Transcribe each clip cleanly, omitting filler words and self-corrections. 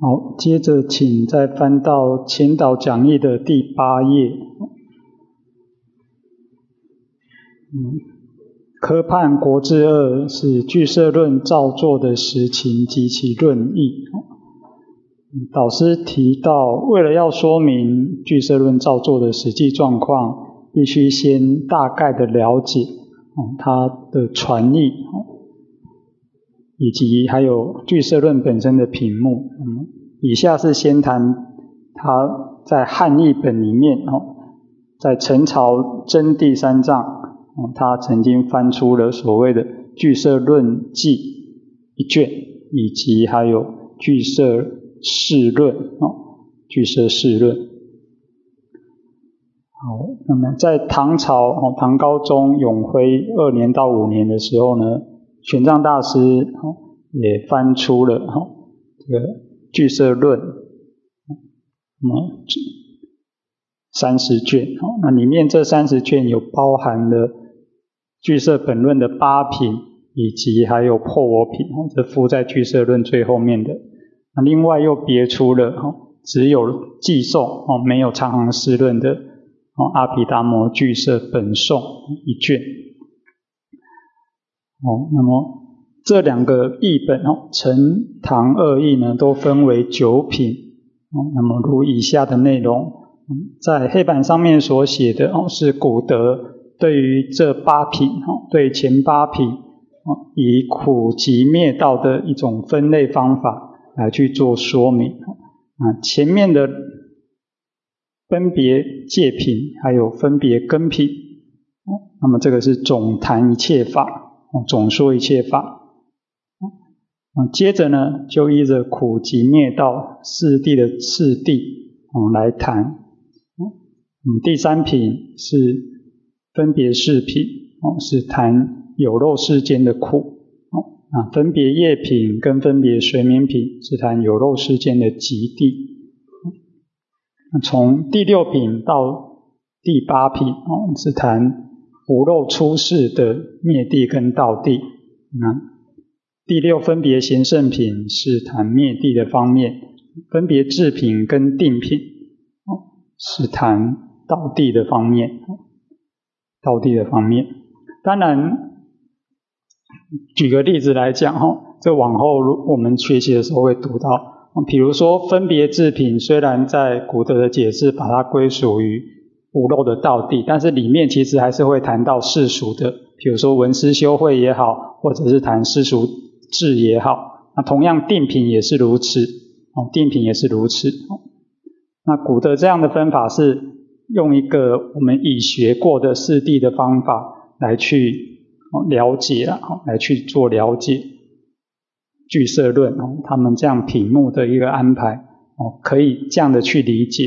好，接着请再翻到前导讲义的第8页。科判国志2是俱舍论造作的实情及其论义。导师提到，为了要说明俱舍论造作的实际状况，必须先大概的了解它的传译，以及还有俱舍论本身的品目。以下是先谈它在汉译本里面，在陈朝真第3藏，他曾经翻出了所谓的俱舍论记一卷，以及还有俱舍释论，俱舍释论。好，那么在唐朝唐高宗永徽2年到5年的时候呢，玄奘大师也翻出了这个俱舍论30卷，那里面这30卷有包含了俱舍本论的8品，以及还有破我品，这附在俱舍论最后面的。那另外又别出了只有寄颂没有长行释论的阿毗达摩俱舍本颂一卷。那么这两个译本陈唐2译呢，都分为9品。那么如以下的内容，在黑板上面所写的是古德对于这8品，对前8品以苦集灭道的一种分类方法来去做说明。前面的分别界品还有分别根品，那么这个是总谈一切法，总说一切法。接着呢，就依着苦集灭道四谛的次第来谈。第3品是分别识品，是谈有漏世间的苦。分别业品跟分别随眠品是谈有漏世间的极地。从第6品到第8品是谈无漏出世的灭地跟道地。第6分别贤圣品是谈灭地的方面，分别智品跟定品是谈道地的方面。道地的方面，当然举个例子来讲，这往后我们学习的时候会读到，比如说分别智品虽然在古德的解释把它归属于无漏的道地，但是里面其实还是会谈到世俗的，比如说闻思修慧也好，或者是谈世俗智也好。那同样定品也是如此，定品也是如此。那古德这样的分法是用一个我们已学过的四谛的方法来去了解，来去做了解俱舍论他们这样品目的一个安排，可以这样的去理解。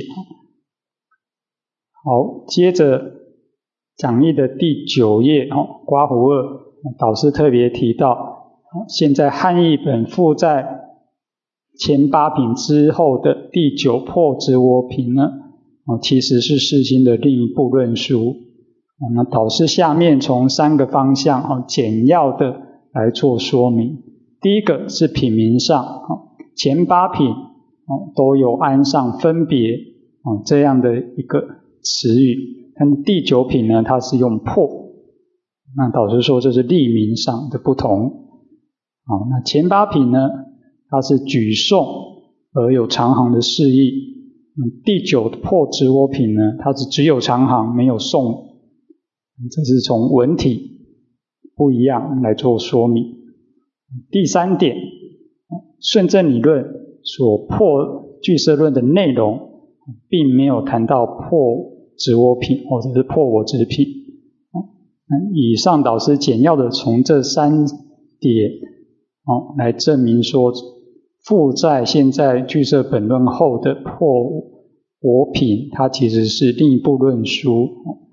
好，接着讲义的第9页刮胡2，导师特别提到，现在汉译本附在前8品之后的第9破执我品呢，其实是世心的另一部论述。那导师下面从3个方向简要的来做说明。第一个是品名上，前8品都有安上分别这样的一个词语，但第9品呢，它是用破。那导师说这是立名上的不同。那前8品呢，它是举颂而有长行的释义。第9破执我品呢，它是只有长行没有颂，这是从文体不一样来做说明。第3点，顺正理论所破俱舍论的内容，并没有谈到破执我品或者是破我执品。以上导师简要的从这3点来证明说，附在现在俱舍本论后的破我品，它其实是另一部论述。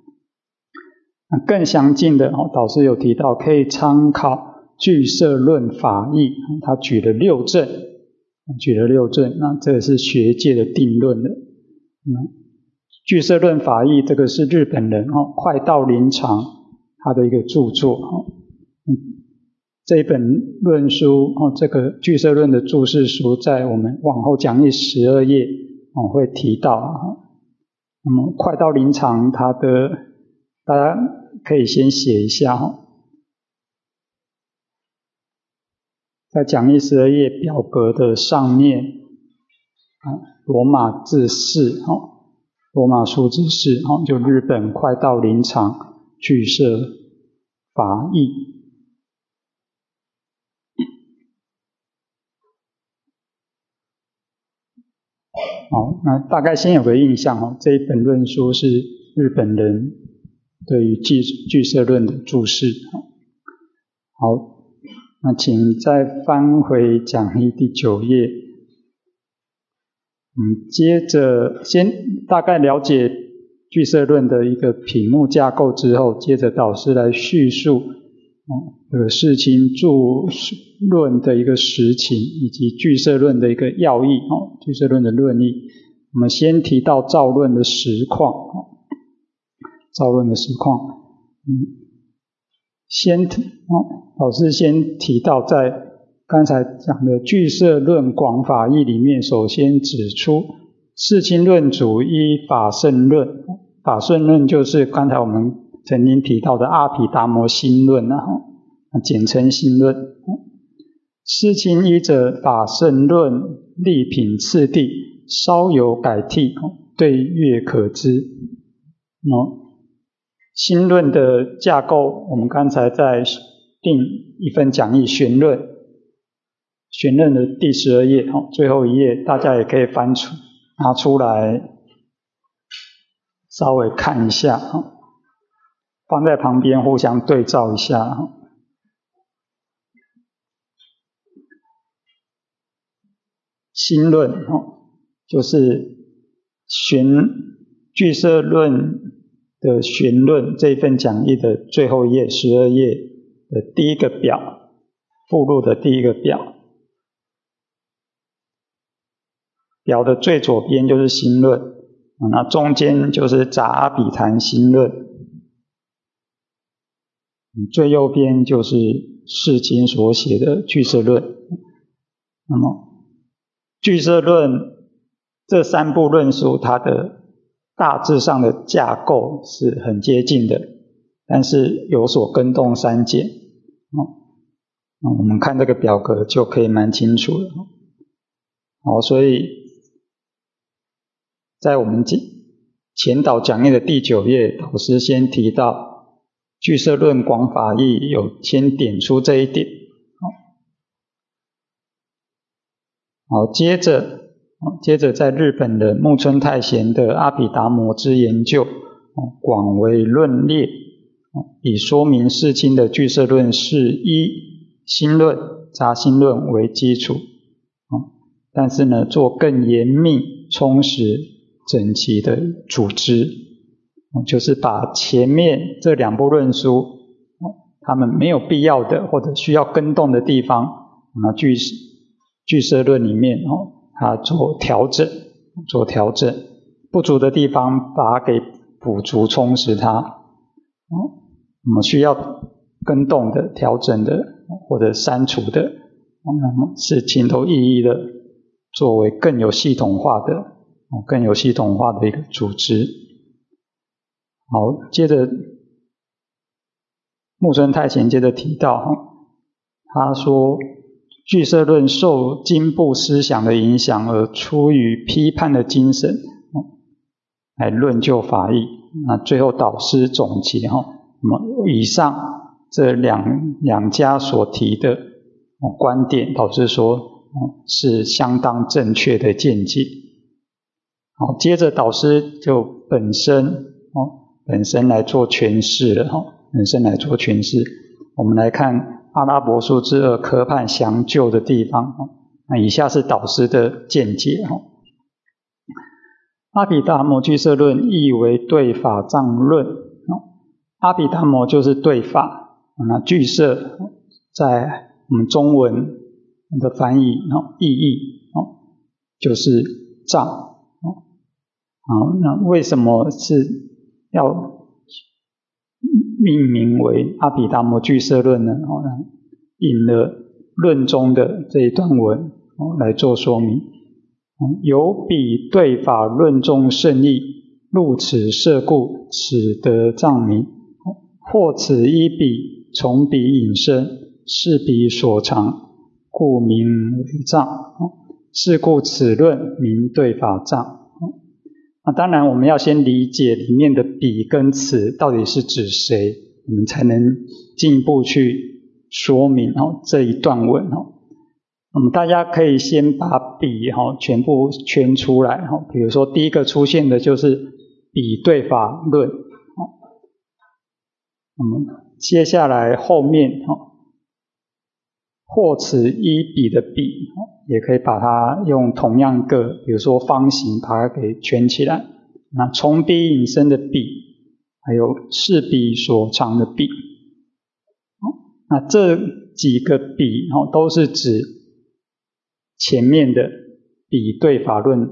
更详尽的导师有提到可以参考俱舍论法义，他举了6证，那这个是学界的定论的。俱舍论法义这个是日本人快道林长他的一个著作。 这一本论书这个俱舍论的注释书，在我们往后讲义12页会提到。那么快到临场，它的大家可以先写一下在讲义12页表格的上面罗马字4罗马数字4就日本快到临场俱舍法义。好，那大概先有个印象这一本论书是日本人对于俱舍论的注释。好，那请再翻回讲义第9页。接着先大概了解俱舍论的一个品目架构之后，接着导师来叙述世亲注论的一个实情，以及俱舍论的一个要义俱舍论的论义。我们先提到造论的实况造论的实况老师先提到在刚才讲的俱舍论广法义里面，首先指出世亲论主依法胜论，法胜论就是刚才我们曾经提到的阿毗达摩心论简称心论。世亲依着法胜论立品次第，稍有改替，对阅可知。心论的架构，我们刚才在另一份讲义玄论的第12页最后一页，大家也可以拿出来稍微看一下放在旁边互相对照一下心论就是俱舍论的玄论这份讲义的最后一页12页的第一个表，附录的第一个表的最左边就是心论，那中间就是杂阿毗昙心论，最右边就是世亲所写的俱舍论。那么俱舍论这3部论书，它的大致上的架构是很接近的，但是有所更动删减我们看这个表格就可以蛮清楚了所以在我们前导讲义的第9页，导师先提到俱舍论广法义，有先点出这一点接着在日本的木村太贤的阿毗达摩之研究广为论列以说明世亲的俱舍论是依心论、杂心论为基础但是呢做更严密、充实、整齐的组织就是把前面这2部论书他们没有必要的或者需要更动的地方俱舍论里面它做调整，不足的地方把它给补足充实它我们需要更动的、调整的或者删除的是情都一一的作为更有系统化的一个组织。好，接着木村太贤接着提到他说俱舍论受经部思想的影响而出于批判的精神来论就法义。那最后导师总结以上这两家所提的观点，导师说是相当正确的见解。好，接着导师就本身来做诠释了我们来看阿拉伯数之2科判详旧的地方那以下是导师的见解阿毗达摩俱舍论意为对法藏论阿毗达摩就是对法那俱舍在我们中文的翻译意义就是藏好，那为什么是要命名为阿毗达摩俱舍论呢引了论中的这一段文来做说明。有彼对法论中胜义，入此摄故，此得障名。或此依彼，从彼引申，是彼所长，故名为障。是故此论名对法障。当然我们要先理解里面的彼跟此到底是指谁，我们才能进一步去说明这一段文。那么大家可以先把彼全部圈出来，比如说第一个出现的就是彼对法论。那么接下来后面或此依彼的彼，也可以把它用同样一个比如说方形把它给圈起来。那从彼引申的彼，还有是彼所长的彼，那这几个彼都是指前面的彼对法论，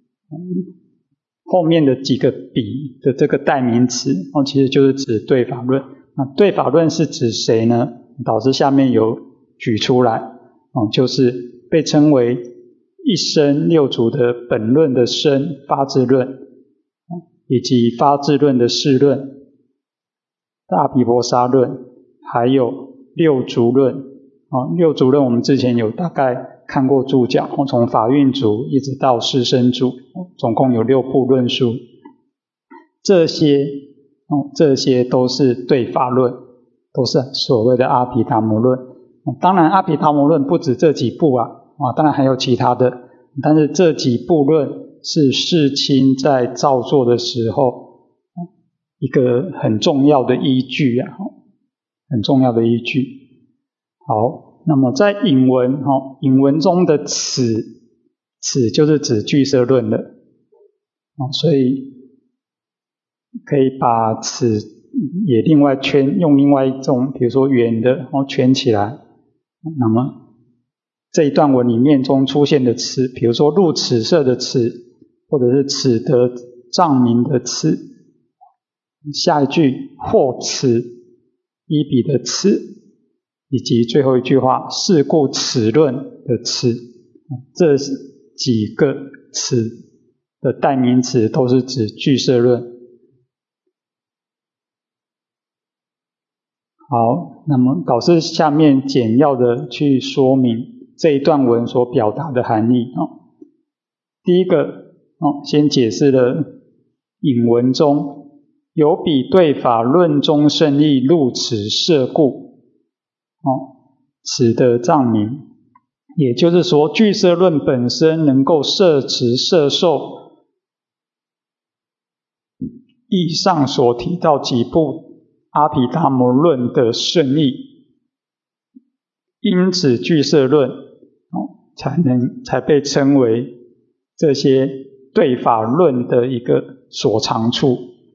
后面的几个彼的这个代名词其实就是指对法论。那对法论是指谁呢？导师下面有举出来，就是被称为一生六祖的本论的生发智论，以及发智论的释论、大毗婆沙论，还有六足论。六足论我们之前有大概看过注讲，从法运足一直到释身足，总共有6部论述。这些都是对法论，都是所谓的阿毗达摩论。当然阿毗达摩论不止这几部当然还有其他的，但是这几部论是世亲在造作的时候一个很重要的依据很重要的依据。好，那么在引文中的此就是指俱舍论的，所以可以把此也另外用另外一种比如说圆的圈起来。那么这一段文里面中出现的此，比如说入此舍的此，或者是此得障名的此，下一句或此依彼的此，以及最后一句话是故此论的此，这几个此的代名词都是指俱舍论。好，那么导师下面简要的去说明这一段文所表达的含义。第一个先解释了引文中有彼对法论中胜义，入此摄故，此得障名。也就是说俱舍论本身能够摄持摄受以上所提到几部阿毗达摩论的胜义，因此俱舍论才被称为这些对法论的一个所长处。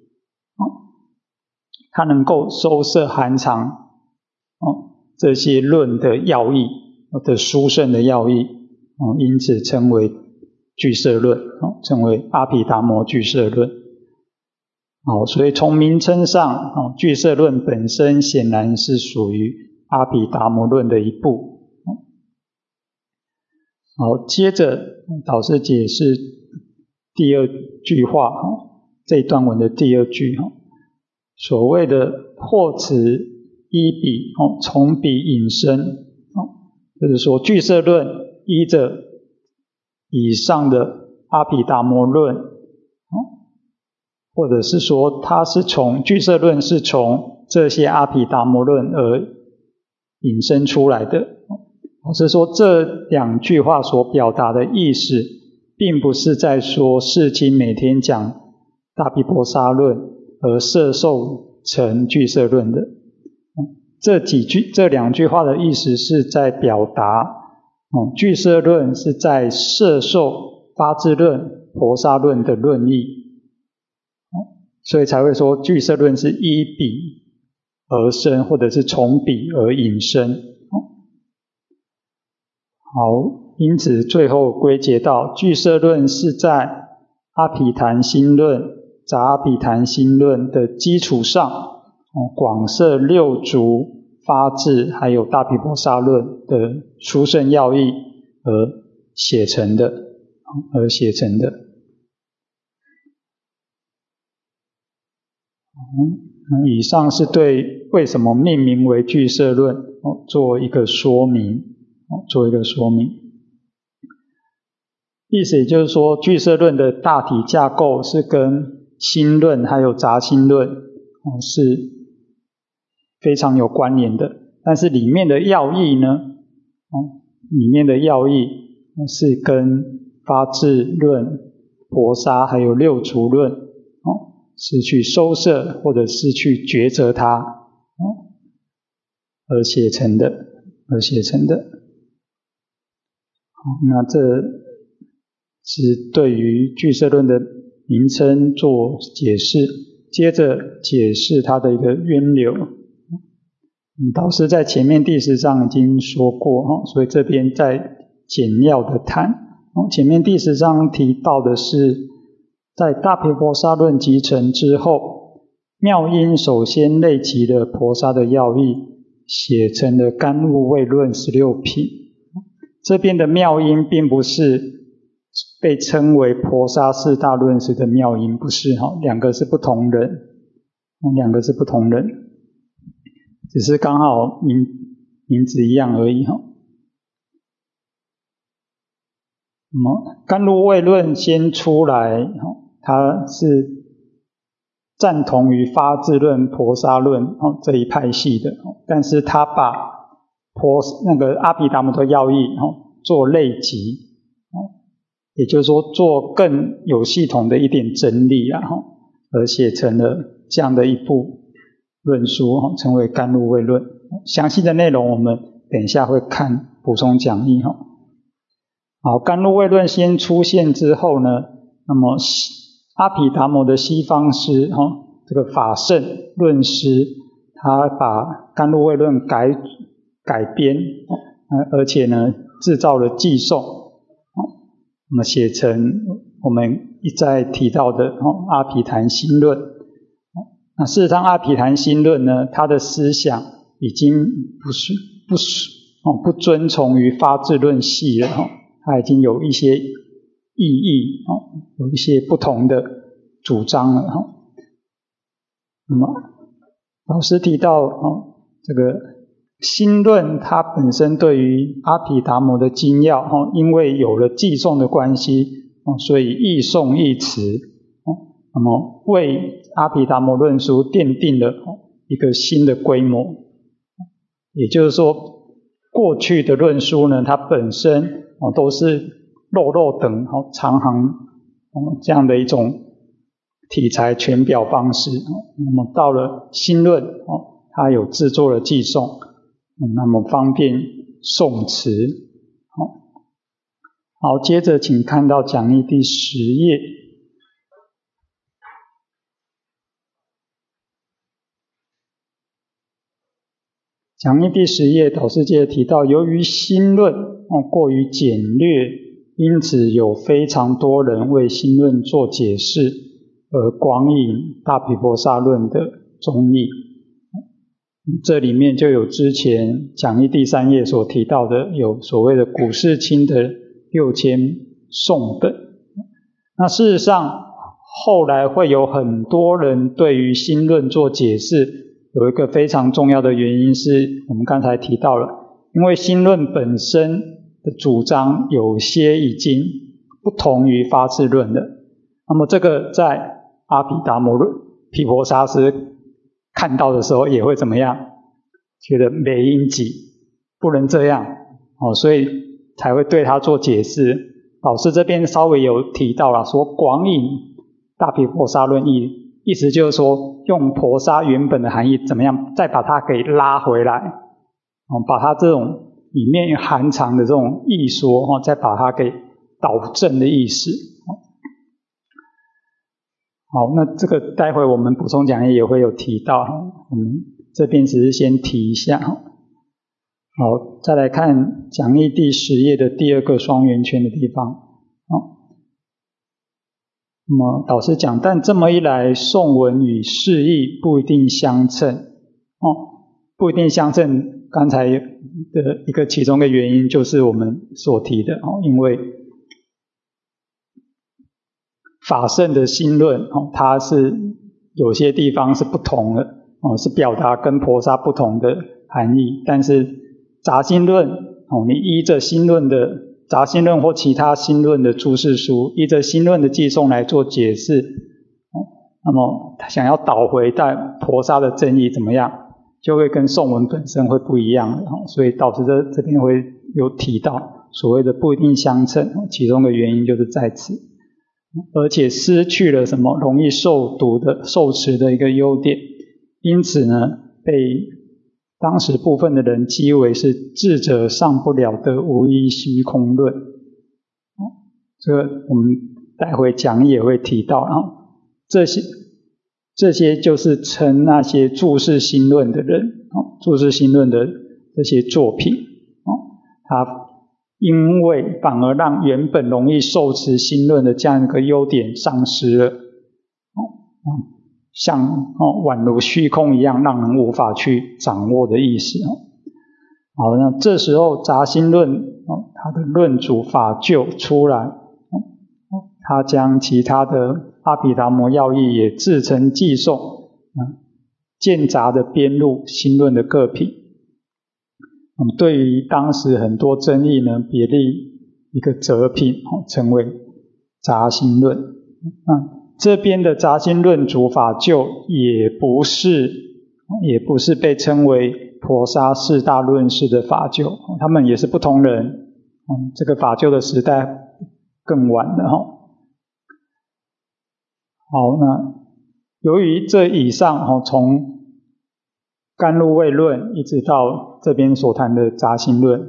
它能够收摄含藏这些论的要义的殊胜的要义，因此称为俱舍论，称为阿毗达摩俱舍论。所以从名称上俱舍论本身显然是属于阿毗达摩论的一部。好，接着导师解释第二句话，这一段文的第二句，所谓的或此依彼，从彼引申，就是说俱舍论依着以上的阿毗达摩论，或者是说它是从俱舍论是从这些阿毗达摩论而引申出来的。是说这两句话所表达的意思，并不是在说世亲每天讲大毗婆沙论而摄受成俱舍论的。这两句话的意思是在表达俱舍论是在摄受发智论、婆沙论的论义，所以才会说俱舍论是依彼而生，或者是从彼而引申。好，因此最后归结到俱舍论是在阿毗昙心论、杂阿毗昙心论的基础上广摄六足发智还有大毗婆沙论的殊胜要义而写成的。以上是对为什么命名为俱舍论做一个说明。意思也就是说，俱舍论的大体架构是跟心论还有杂心论是非常有关联的，但是里面的要义呢，是跟发智论、婆沙还有六足论是去收摄或者是去抉择它而写成的。那这是对于俱舍论的名称做解释，接着解释它的一个渊流。导师在前面第10章已经说过，所以这边再简要的谈。前面第10章提到的是，在大毗婆沙论集成之后，妙音首先类集了婆沙的要义，写成了甘露味论16品。这边的妙音并不是被称为婆沙四大论时的妙音，不是，两个是不同人，只是刚好名字一样而已。那么甘露味论先出来，它是赞同于发智论、婆沙论这一派系的，但是他把那个阿毗达摩的要义做类集，也就是说做更有系统的一点整理而写成了这样的一部论书，称为甘露味论。详细的内容我们等一下会看补充讲义。好，甘露味论先出现之后呢，那么阿毗达摩的西方师这个法圣论师，他把甘露味论改编，而且呢制造了寄颂，那么写成我们一再提到的阿毗昙心论。那事实上阿毗昙心论呢，它的思想已经不遵从于发智论系了，它已经有一些意义，有一些不同的主张了。那么老师提到这个心论它本身对于阿毗达摩的精要，因为有了寄颂的关系，所以亦颂亦持，那么为阿毗达摩论书奠定了一个新的规模。也就是说，过去的论书呢，它本身都是肉等长行这样的一种题材全表方式。那么到了心论，它有制作了寄颂，那么方便诵持。好，接着请看到讲义第10页。讲义第10页，导师接着提到，由于心论过于简略，因此有非常多人为心论做解释，而广引大毗婆沙论的宗义。这里面就有之前讲义第3页所提到的，有所谓的古世亲的6000颂本。那事实上后来会有很多人对于心论做解释，有一个非常重要的原因是我们刚才提到了，因为心论本身的主张有些已经不同于发智论了，那么这个在阿毗达摩毗婆沙师看到的时候也会怎么样？觉得没应己，不能这样，所以才会对他做解释。老师这边稍微有提到了，说广引大毗婆沙论义，意思就是说用婆沙原本的含义怎么样，再把它给拉回来，把它这种里面含藏的这种义说，再把它给导正的意思。好，那这个待会我们补充讲义也会有提到，我们这边只是先提一下。好，再来看讲义第10页的第2个双圆圈的地方。那么导师讲，但这么一来，颂文与释义不一定相称。 不一定相称，刚才的其中一个原因就是我们所提的因为法圣的心论它是有些地方是不同的是表达跟菩萨不同的含义，但是杂心论你依着心论的杂心论或其他心论的注释书，依着心论的寄送来做解释那么想要导回到菩萨的真意怎么样，就会跟颂文本身会不一样的所以导致这边会有提到所谓的不一定相称其中的原因就是在此，而且失去了什么容易受持的一个优点，因此呢被当时部分的人讥为是智者上不了的无依虚空论这个我们待会讲义也会提到这些就是称那些注释心论的人注释心论的这些作品他因为反而让原本容易受持心论的这样一个优点丧失了像宛如虚空一样让人无法去掌握的意思好，那这时候杂心论它的论主法救出来他将其他的阿毗达摩要义也自成寄送间杂的编入心论的各品对于当时很多争议呢别立一个择品称为杂心论这边的杂心论主法救也不是被称为婆沙四大论师的法救他们也是不同人这个法救的时代更晚了好，那由于这以上从甘露味论一直到这边所谈的杂心论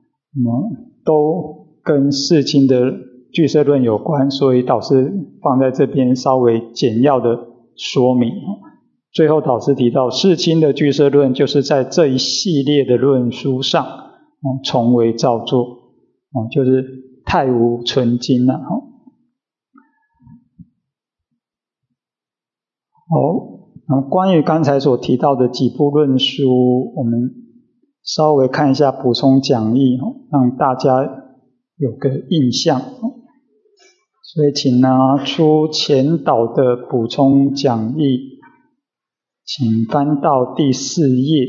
都跟世亲的俱舍论有关，所以导师放在这边稍微简要的说明最后导师提到世亲的俱舍论就是在这一系列的论书上重为造作就是太无纯经了好，关于刚才所提到的几部论书我们稍微看一下补充讲义让大家有个印象所以请拿出前导的补充讲义，请翻到第4页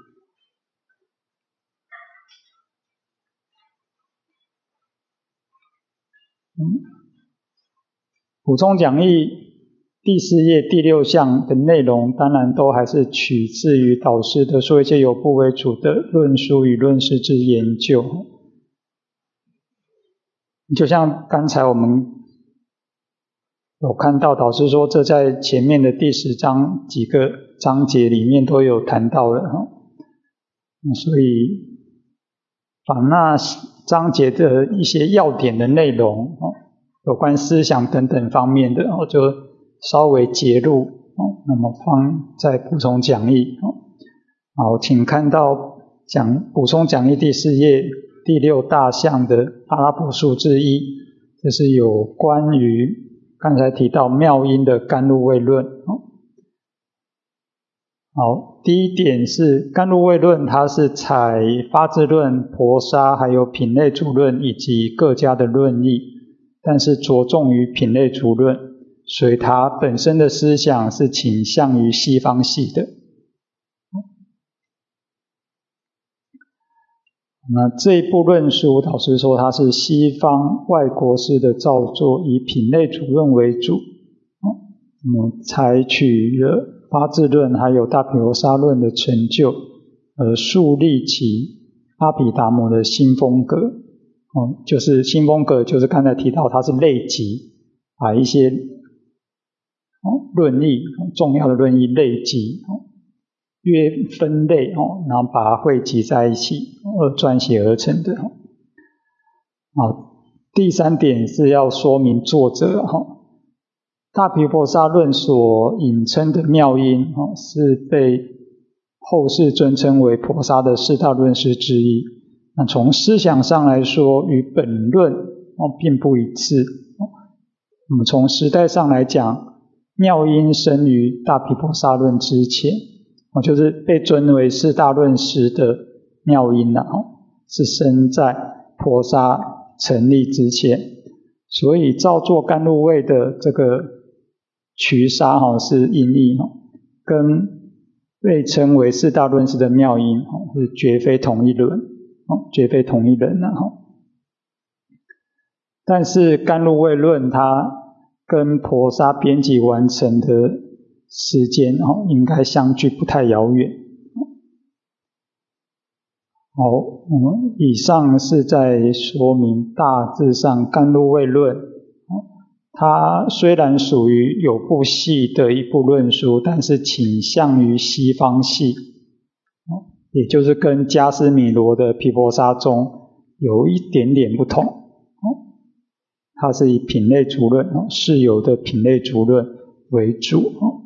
补充讲义第4页第6项的内容当然都还是取自于导师的说一切有部为主的论书与论师之研究就像刚才我们有看到导师说这在前面的第10章几个章节里面都有谈到了所以把那章节的一些要点的内容有关思想等等方面的就稍微截录那么放在补充讲义好，请看到补充讲义第4页第6大项的阿拉伯数字1，这是有关于刚才提到妙音的甘露味论好，第一点是甘露味论它是采发自论、婆沙还有品类主论以及各家的论义，但是着重于品类主论，所以它本身的思想是倾向于西方系的那这一部论书导师说它是西方外国式的造作，以品类主论为主采取了发自论还有大毗婆沙论的成就而树立起阿毗达摩的新风格就是新风格就是刚才提到它是类集，把一些论义重要的论义类集约分类然后把它汇集在一起而撰写而成的第3点是要说明作者大毗婆沙论所引称的妙音是被后世尊称为婆沙的4大论师之一，那从思想上来说与本论并不一致我们从时代上来讲，妙音生于大毗婆沙论之前就是被尊为四大论师的妙音是生在婆沙成立之前，所以造作甘露味的这个瞿沙是音译跟被称为四大论师的妙音是绝非同一轮，绝非同一人但是甘露味论它跟婆沙编辑完成的时间应该相距不太遥远。好，我们以上是在说明大致上甘露味论它虽然属于有部系的一部论书，但是倾向于西方系，也就是跟迦斯米罗的毗婆沙宗有一点点不同。它是以品类足论释有的品类足论为主。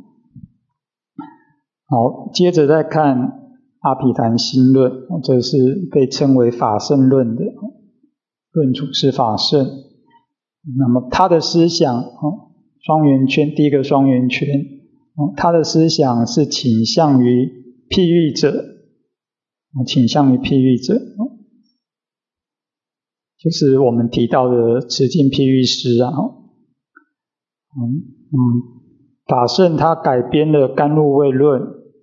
好，接着再看阿毗昙心论，这是被称为法胜论的论主是法胜。那么他的思想双圆圈，第一个双圆圈他的思想是倾向于譬喻者，倾向于譬喻者就是我们提到的持境譬喻师法胜他改编了甘露味论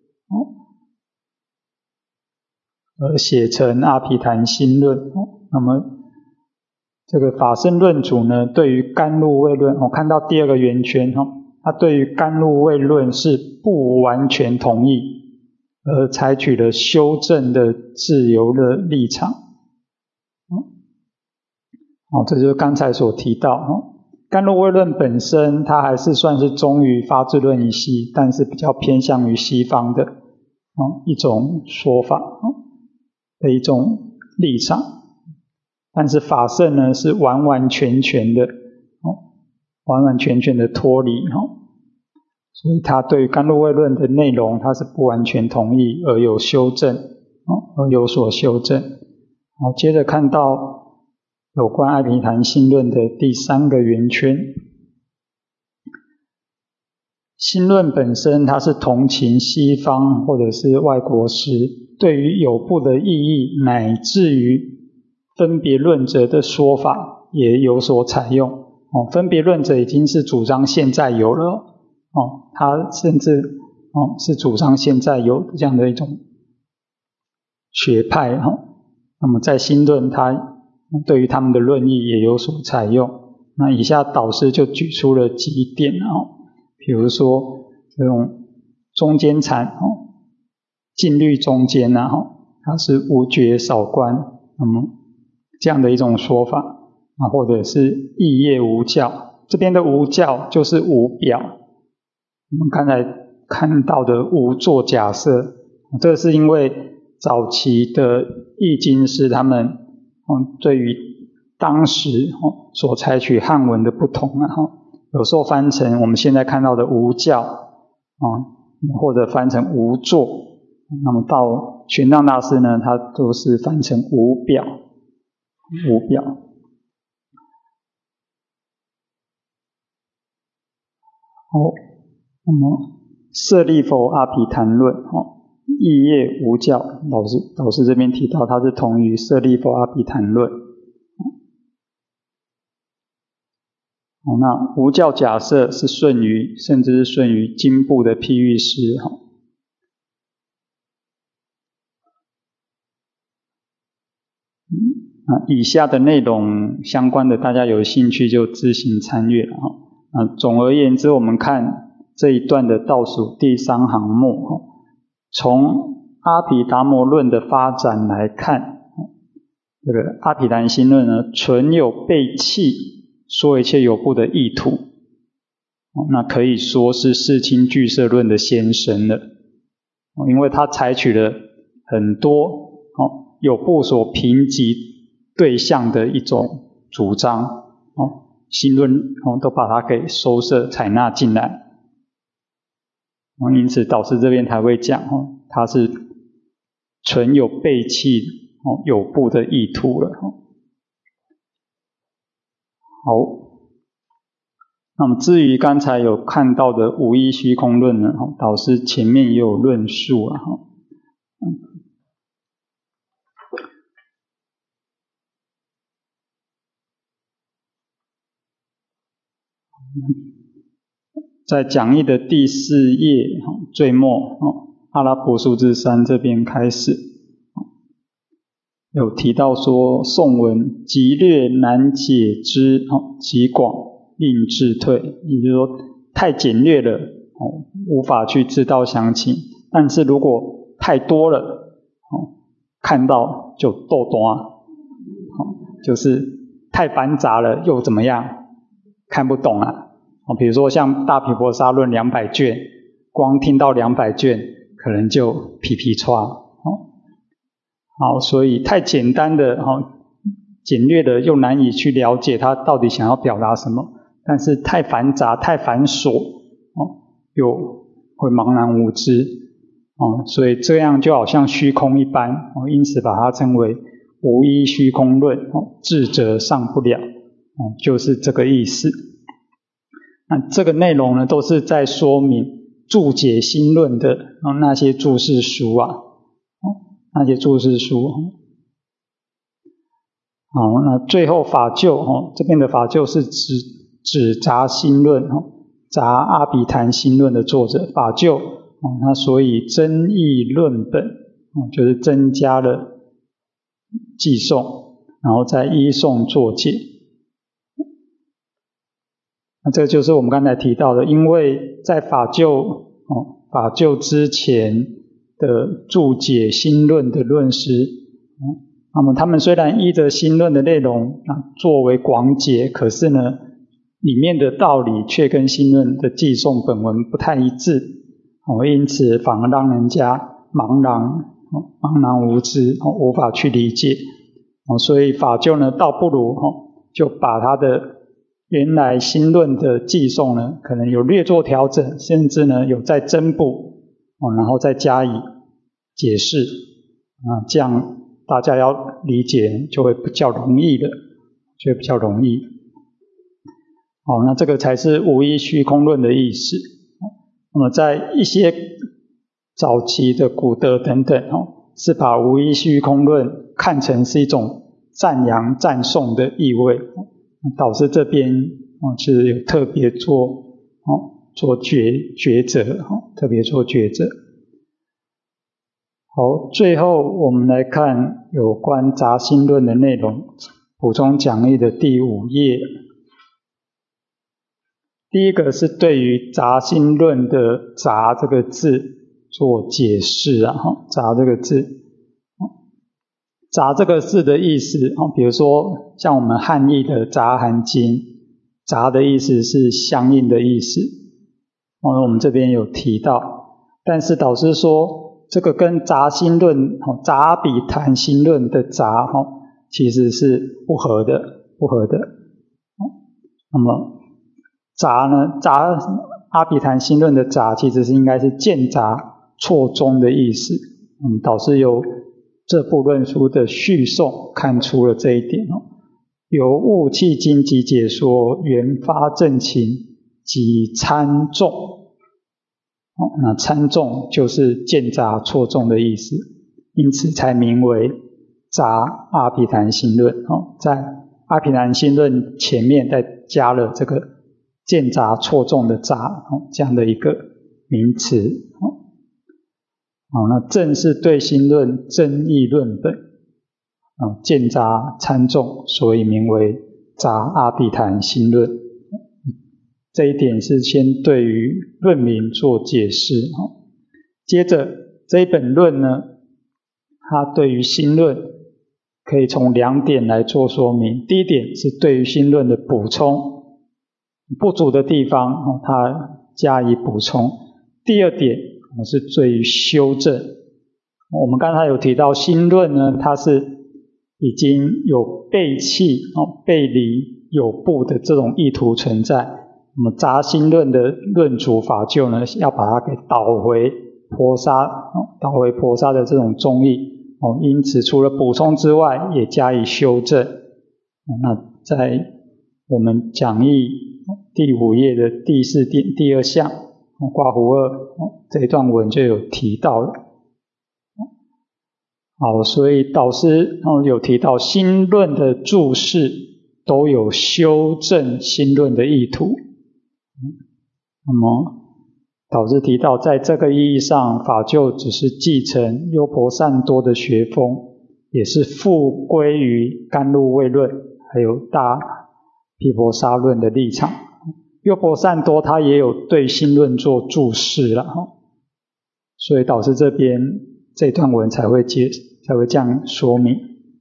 而写成阿毗昙心论那么这个法胜论主呢，对于甘露味论看到第二个圆圈他对于甘露味论是不完全同意，而采取了修正的自由的立场这就是刚才所提到甘露味论本身它还是算是忠于发智论一系，但是比较偏向于西方的一种说法的一种立场。但是法胜呢是完完全全的脱离所以他对于甘露味论的内容他是不完全同意，而有修正而有所修正。接着看到有关阿毗昙心论的第三个圆圈。心论本身它是同情西方或者是外国师对于有部的意义，乃至于分别论者的说法也有所采用分别论者已经是主张现在有了他甚至是主张现在有这样的一种学派那么在心论他对于他们的论义也有所采用。那以下导师就举出了几点比如说这种中间禅静虑中间它是无觉少观，那么这样的一种说法或者是异业无教，这边的无教就是无表，我们刚才看到的无作假设，这是因为早期的译经师他们对于当时所采取汉文的不同有时候翻成我们现在看到的无教或者翻成无作，那么到玄奘大师呢他都是翻成无表。那么舍利弗阿毗昙论异业无教，老师这边提到它是同于舍利弗阿毗昙论那无教假设是顺于甚至是顺于经部的譬喻师以下的内容相关的大家有兴趣就自行参阅总而言之，我们看这一段的倒数第三行末从阿毗达摩论的发展来看，这个阿毗昙心论呢纯有背弃说一切有部的意图那可以说是世亲俱舍论的先声了因为它采取了很多有部所评级对象的一种主张心论都把它给收摄采纳进来因此导师这边才会讲它是纯有背弃有部的意图了好， 那么至于刚才有看到的无一虚空论呢，导师前面也有论述啊。在讲义的第4页最末阿拉伯数字3这边开始有提到说，颂文极略难解之，极广令智退，也就是说太简略了，无法去知道详情，但是如果太多了，看到就逗多，就是太繁杂了又怎么样，看不懂啊。比如说像大毗婆沙论200卷，光听到200卷可能就皮皮剉。好，所以太简单的简略的又难以去了解他到底想要表达什么，但是太繁杂太繁琐又会茫然无知所以这样就好像虚空一般因此把它称为无一虚空论智者上不了就是这个意思。那这个内容呢，都是在说明注解心论的那些注释书啊，那些注释书。好，那最后法救这边的法救是指杂心论杂阿毗昙心论的作者法救那所以增益论本就是增加了记诵，然后再依诵作解。那这就是我们刚才提到的，因为在法救之前的注解心论的论师那么他们虽然依着心论的内容作为广解，可是呢里面的道理却跟心论的记诵本文不太一致因此反而让人家茫然无知无法去理解所以法救呢倒不如就把他的原来心论的记诵呢可能有略作调整，甚至呢有再增补然后再加以解释这样大家要理解就会比较容易的，就会比较容易。好，那这个才是无一虚空论的意思。那么在一些早期的古德等等是把无一虚空论看成是一种赞扬赞颂的意味导师这边其实有特别做抉择特别做抉择。好，最后我们来看有关杂心论的内容，补充讲义的第5页。第一个是对于杂心论的杂这个字做解释杂这个字杂这个字的意思比如说像我们汉译的杂含经，杂的意思是相应的意思我们这边有提到，但是导师说这个跟杂心论杂阿毗昙心论的杂其实是不合的那么杂呢，杂阿毗昙心论的杂其实是应该是见杂错综的意思导师由这部论书的序颂看出了这一点由悟契经集解说原发正情及参众那参众就是见杂错综的意思，因此才名为杂阿毗昙心论在阿毗昙心论前面再加了这个见杂错综的杂这样的一个名词那正是对心论增益论本见杂参众，所以名为杂阿毗昙心论。这一点是先对于论名做解释接着这一本论呢，它对于心论可以从2点来做说明。第一点是对于心论的补充，不足的地方它加以补充。第二点是对于修正。我们刚才有提到心论呢，它是已经有背弃背离有部的这种意图存在，那么杂心论的论主法救呢，要把它给导回婆沙的这种宗义因此除了补充之外也加以修正那在我们讲义第5页的第4点第2项刮胡2这一段文就有提到了。好，所以导师有提到心论的注释都有修正心论的意图。那么导师提到，在这个意义上，法救只是继承优婆散多的学风，也是复归于甘露味论还有大毗婆沙论的立场。优婆散多他也有对心论做注释了，所以导师这边这段文才会这样说明。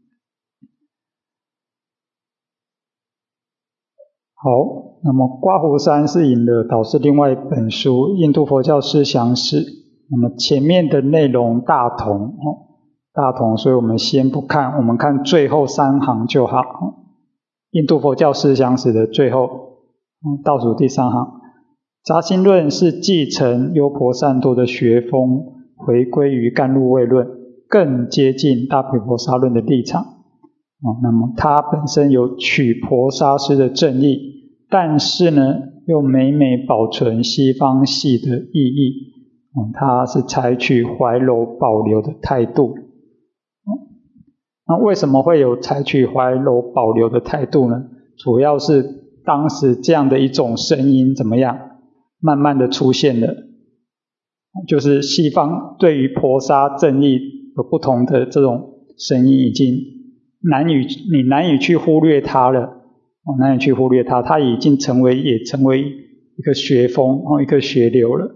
好，那么刮胡3是引了导师另外一本书《印度佛教思想史》，那么前面的内容大同，所以我们先不看，我们看最后3行就好。印度佛教思想史的最后倒数第3行，杂心论是继承优婆散多的学风，回归于甘露味论，更接近大毗婆沙论的立场。那么它本身有取婆沙师的正义，但是呢又每保存西方系的意义，它是采取怀柔保留的态度。那为什么会有采取怀柔保留的态度呢？主要是当时这样的一种声音怎么样慢慢的出现了，就是西方对于婆沙正义有不同的这种声音，已经你难以去忽略它了，难以去忽略它，它也成为一个学风，一个学流了。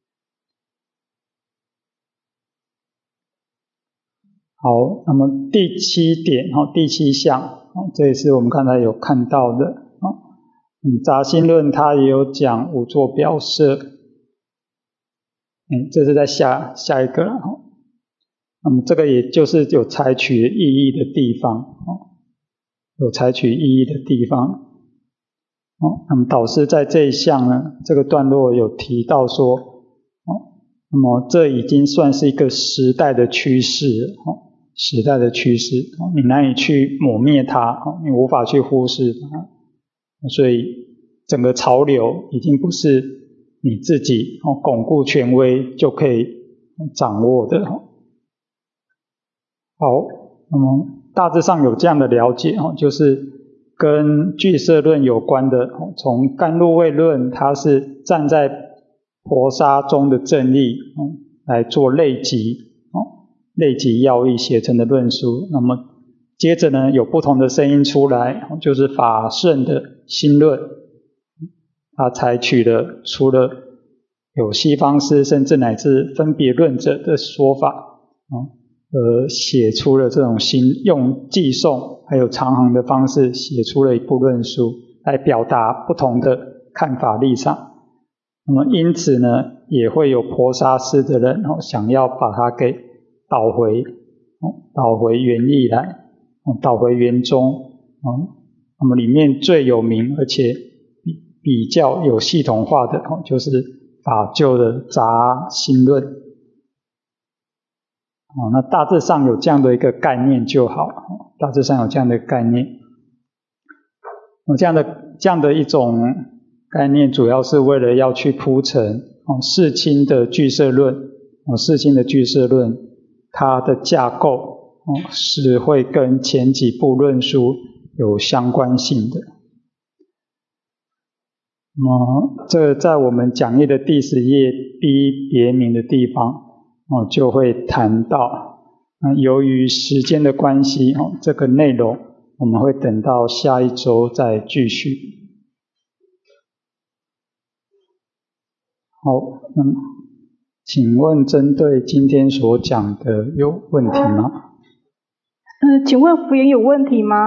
好，那么第7点，第7项，这也是我们刚才有看到的。杂心论它也有讲五座表色，这是在下一个了。那么这个也就是有采取意义的地方，有采取意义的地方。那么导师在这一项呢，这个段落有提到说，那么这已经算是一个时代的趋势了，时代的趋势，你难以去抹灭它，你无法去忽视它，所以整个潮流已经不是你自己巩固权威就可以掌握的。好，那么大致上有这样的了解，就是跟俱舍论有关的，从甘露味论它是站在婆沙中的正义来做类集要义写成的论述。那么接着呢有不同的声音出来，就是法圣的心论，它采取了除了有西方师甚至乃至分别论者的说法，写出了这种用寄送还有长行的方式写出了一部论述，来表达不同的看法立场。那么因此呢也会有婆沙师的人想要把它给导回原意来，导回原宗。那么里面最有名而且比较有系统化的就是法救的杂心论。那大致上有这样的一个概念就好，大致上有这样的概念。这样的一种概念主要是为了要去铺陈世亲的俱舍论，它的架构是会跟前几部论述有相关性的。这在我们讲义的第10页 B 别名的地方就会谈到。由于时间的关系这个内容我们会等到下一周再继续。好，请问针对今天所讲的有问题吗？ 请问福言有问题吗？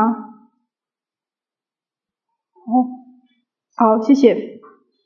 好，谢谢。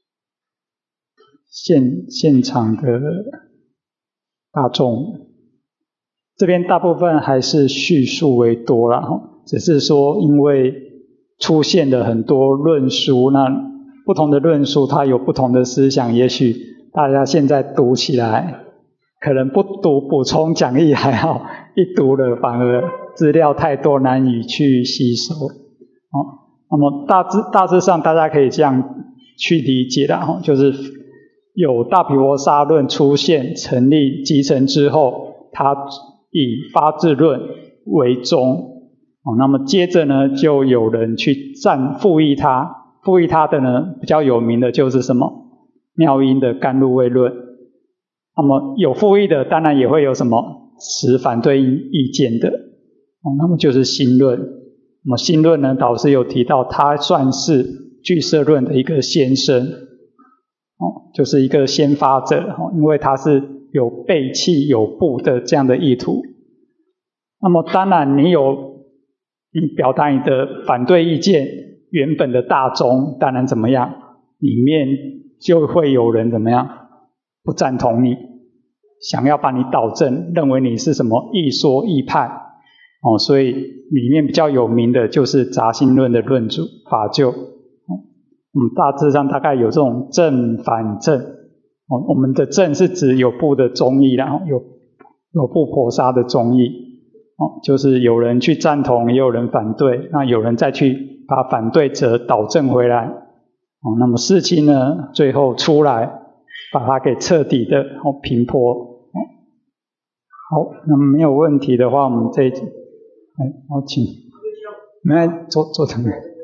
现场的大众这边大部分还是叙述为多啦，只是说因为出现了很多论述，那不同的论述它有不同的思想，也许大家现在读起来可能不读补充讲义还好，一读了反而资料太多难以去吸收。那么大致上大家可以这样去理解啦，就是有大毗婆沙论出现成立集成之后，它以发智论为宗，那么接着呢就有人去复议它的呢比较有名的就是什么妙音的甘露味论。那么有复议的当然也会有什么持反对意见的，那么就是心论。那么心论呢导师有提到它算是俱舍论的一个先声，就是一个先发者，因为它是有背弃有部的这样的意图。那么当然你表达你的反对意见，原本的大宗当然怎么样，里面就会有人怎么样不赞同你，想要把你导正，认为你是什么异说异派，所以里面比较有名的就是杂心论的论主法救。大致上大概有这种正反正，我们的正是指有部的宗义，然后有部婆沙的宗义，就是有人去赞同，也有人反对，那有人再去把反对者导正回来，那么事情呢最后出来把它给彻底的平坡。好，那么没有问题的话，我们这一集好请没来坐成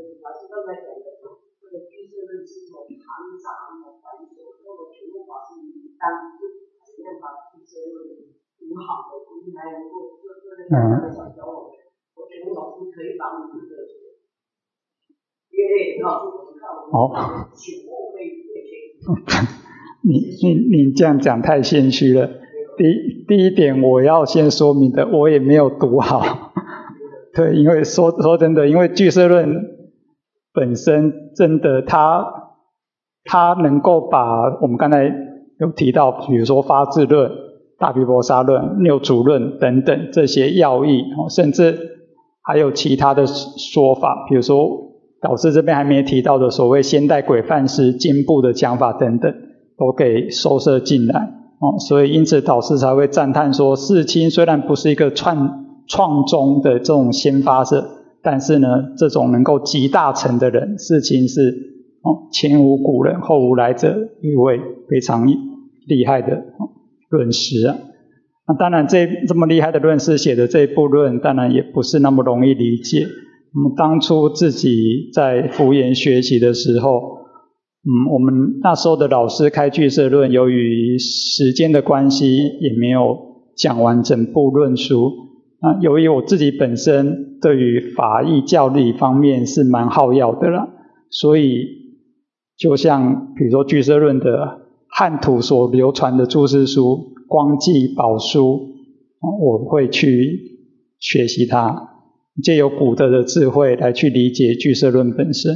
我觉得老师可以把我们的，因为老师我们看我们请我可以你这样讲太谦虚了。第一点我要先说明的，我也没有读好。对，因为说真的，因为俱舍论本身真的它能够把我们刚才有提到，比如说发智论、大毗婆沙论、六祖论等等这些要义，甚至还有其他的说法，比如说导师这边还没提到的所谓现代规范师进步的讲法等等，都给收摄进来。所以因此导师才会赞叹说，世亲虽然不是一个创宗的这种先发者，但是呢这种能够集大成的人，世亲是前无古人后无来者一位非常厉害的论师啊。那当然这么厉害的论师写的这一部论当然也不是那么容易理解。当初自己在福研学习的时候，我们那时候的老师开俱舍论，由于时间的关系也没有讲完整部论述。那由于我自己本身对于法义教理方面是蛮好药的啦，所以就像比如说俱舍论的汉土所流传的注释书光记宝书，我会去学习它，藉由古德的智慧来去理解俱舍论本身。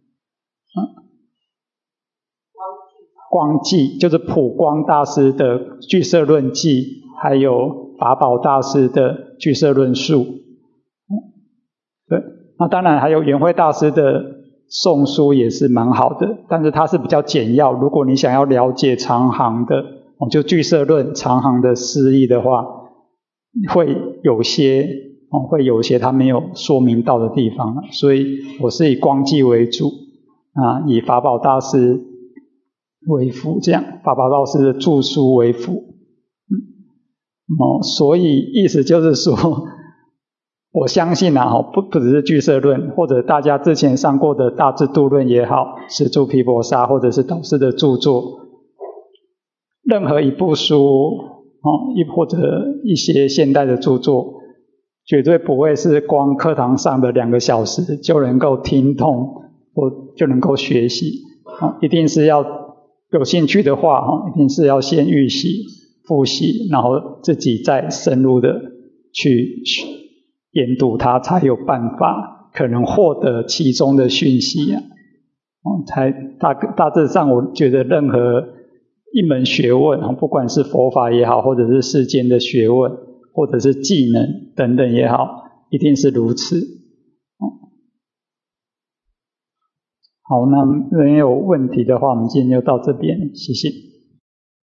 光记就是普光大师的俱舍论记，还有法宝大师的俱舍论述。对，那当然还有圆慧大师的宋书也是蛮好的，但是它是比较简要，如果你想要了解长行的，就俱舍论长行的释义的话，会有些他没有说明到的地方，所以我是以光记为主，以法宝大师为辅，这样法宝大师的著书为辅。所以意思就是说，我相信不只是俱舍论，或者大家之前上过的大智度论也好，十住毗婆沙，或者是导师的著作，任何一部书或者一些现代的著作，绝对不会是光课堂上的2个小时就能够听懂或就能够学习，一定是要有兴趣的话，一定是要先预习复习，然后自己再深入的去研读它，才有办法可能获得其中的讯息才大致上我觉得任何一门学问，不管是佛法也好，或者是世间的学问，或者是技能等等也好，一定是如此。好，那没有问题的话，我们今天就到这边，谢谢。